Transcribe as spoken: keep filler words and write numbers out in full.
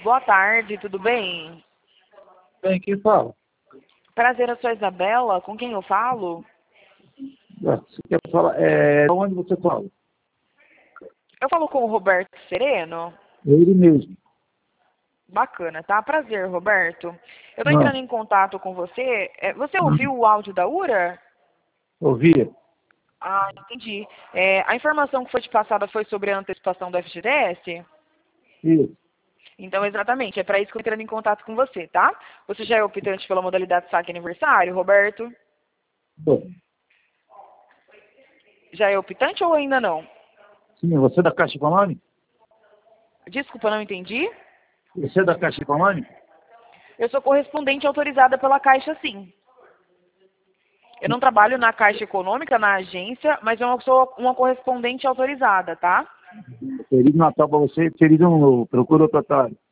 Boa tarde, tudo bem? Bem, quem fala? Prazer, eu sou a Isabela. Com quem eu falo? Ah, Você quer falar? É, onde você fala? Eu falo com o Roberto Sereno. É ele mesmo. Bacana, tá? Prazer, Roberto. Eu tô Não, entrando em contato com você. É, Você não. ouviu o áudio da URA? Ouvia? Ah, entendi. É, a informação que foi te passada foi sobre a antecipação do F G T S? Isso. Então, exatamente, é para isso que eu tô entrando em contato com você, tá? Você já é optante pela modalidade saque aniversário, Roberto? Bom, Já é optante ou ainda não? sim, você é da Caixa Econômica? Desculpa, não entendi. Você é da Caixa Econômica? Eu sou correspondente autorizada pela Caixa, sim. Eu não trabalho na Caixa Econômica, na agência, mas eu sou uma correspondente autorizada, tá? Feliz Natal para você, feliz Ano Novo. Procura outro otário.